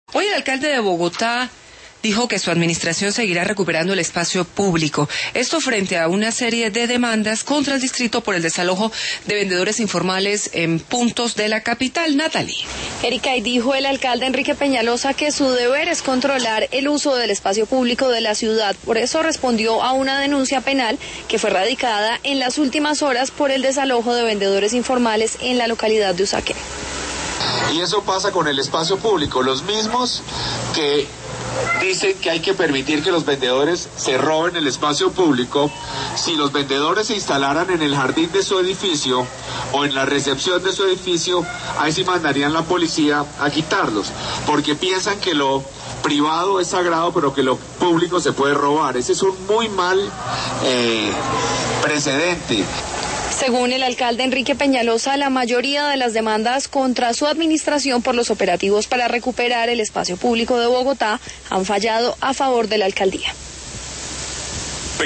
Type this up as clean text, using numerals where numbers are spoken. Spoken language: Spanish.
Hoy el alcalde de Bogotá dijo que su administración seguirá recuperando el espacio público. Esto frente a una serie de demandas contra el distrito por el desalojo de vendedores informales en puntos de la capital. Natalie. Erika, y dijo el alcalde Enrique Peñalosa que su deber es controlar el uso del espacio público de la ciudad. Por eso respondió a una denuncia penal que fue radicada en las últimas horas por el desalojo de vendedores informales en la localidad de Usaquén. Y eso pasa con el espacio público, los mismos que dicen que hay que permitir que los vendedores se roben el espacio público. Si los vendedores se instalaran en el jardín de su edificio o en la recepción de su edificio, ahí sí mandarían la policía a quitarlos, porque piensan que lo privado es sagrado, pero que lo público se puede robar. Ese es un muy mal precedente. Según el alcalde Enrique Peñalosa, la mayoría de las demandas contra su administración por los operativos para recuperar el espacio público de Bogotá han fallado a favor de la alcaldía.